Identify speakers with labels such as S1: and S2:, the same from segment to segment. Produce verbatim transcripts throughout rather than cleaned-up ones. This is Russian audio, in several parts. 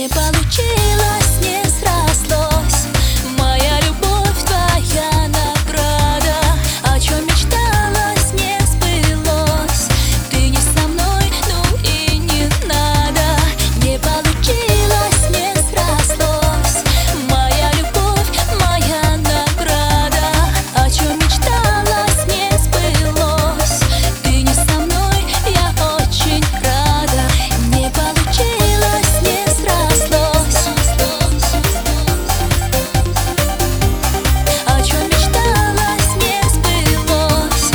S1: Не получилось, не срослось. Моя любовь, твоя награда. О чем мечталось, не сбылось. Ты не со мной, ну и не надо. Не получилось, не срослось. Моя любовь, моя награда. О чем мечталось, не сбылось. Ты не со мной, я очень рада. Не получилось, не срослось. О чем мечталось, не сбылось.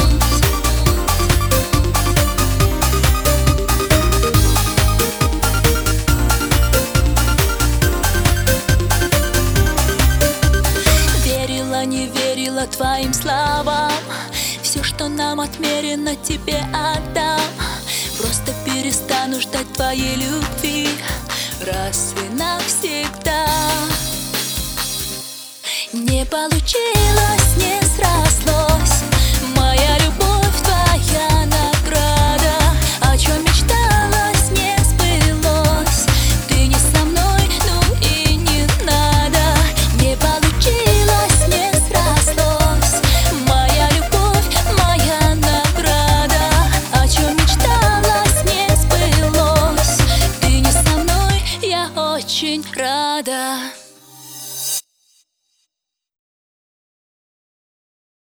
S1: Верила, не верила твоим словам. Все, что нам отмерено, тебе отдам. Просто перестану ждать твоей любви раз и навсегда. Не получилось, не срослось. Моя любовь, твоя награда. О чем мечталось, не сбылось. Ты не со мной, ну и не надо. Не получилось, не срослось. Моя любовь, моя награда. О чем мечталось, не сбылось. Ты не со мной, я очень рада.